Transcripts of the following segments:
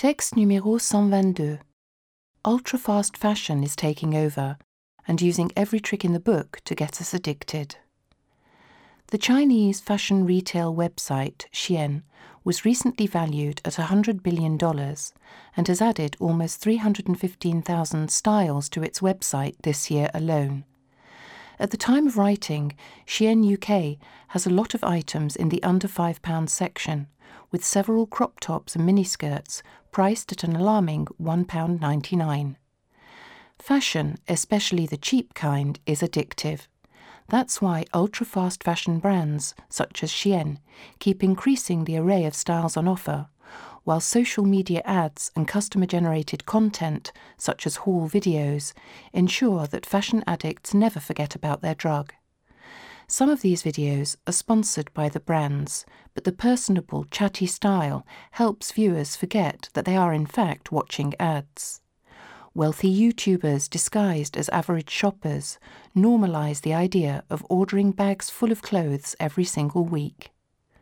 Texte numéro 122. Ultra-fast fashion is taking over and using every trick in the book to get us addicted. The Chinese fashion retail website Shein was recently valued at $100 billion and has added almost 315,000 styles to its website this year alone. At the time of writing, Shein UK has a lot of items in the under £5 section, with several crop tops and miniskirts priced at an alarming £1.99. Fashion, especially the cheap kind, is addictive. That's why ultra-fast fashion brands, such as Shein, keep increasing the array of styles on offer, while social media ads and customer-generated content, such as haul videos, ensure that fashion addicts never forget about their drug. Some of these videos are sponsored by the brands, but the personable, chatty style helps viewers forget that they are in fact watching ads. Wealthy YouTubers disguised as average shoppers normalize the idea of ordering bags full of clothes every single week.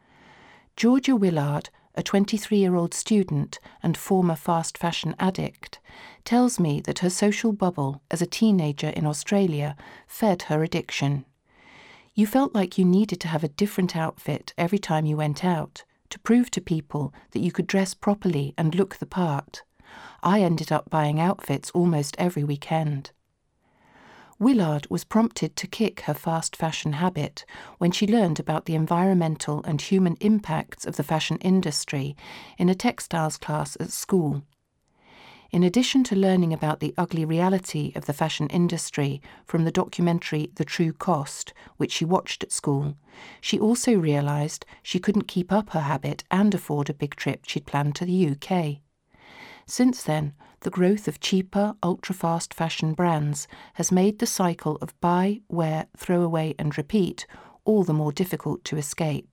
Georgia Willard, a 23-year-old student and former fast fashion addict, tells me that her social bubble as a teenager in Australia fed her addiction. You felt like you needed to have a different outfit every time you went out to prove to people that you could dress properly and look the part. I ended up buying outfits almost every weekend. Willard was prompted to kick her fast fashion habit when she learned about the environmental and human impacts of the fashion industry in a textiles class at school. In addition to learning about the ugly reality of the fashion industry from the documentary The True Cost, which she watched at school, she also realised she couldn't keep up her habit and afford a big trip she'd planned to the UK. Since then, the growth of cheaper, ultra-fast fashion brands has made the cycle of buy, wear, throw away and repeat all the more difficult to escape.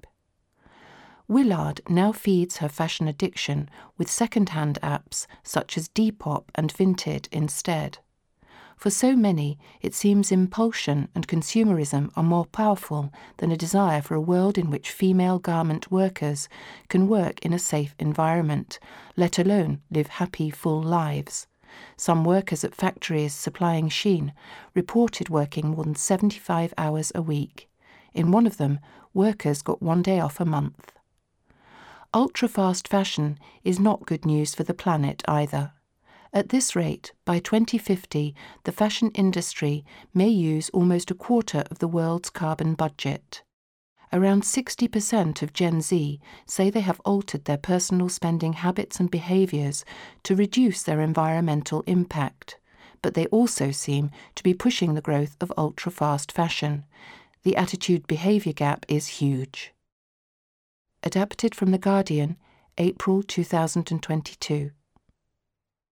Willard now feeds her fashion addiction with second-hand apps such as Depop and Vinted instead. For so many, it seems impulsion and consumerism are more powerful than a desire for a world in which female garment workers can work in a safe environment, let alone live happy, full lives. Some workers at factories supplying Shein reported working more than 75 hours a week. In one of them, workers got one day off a month. Ultra-fast fashion is not good news for the planet either. At this rate, by 2050, the fashion industry may use almost a quarter of the world's carbon budget. Around 60% of Gen Z say they have altered their personal spending habits and behaviours to reduce their environmental impact, but they also seem to be pushing the growth of ultra-fast fashion. The attitude-behaviour gap is huge. Adapted from The Guardian, April 2022.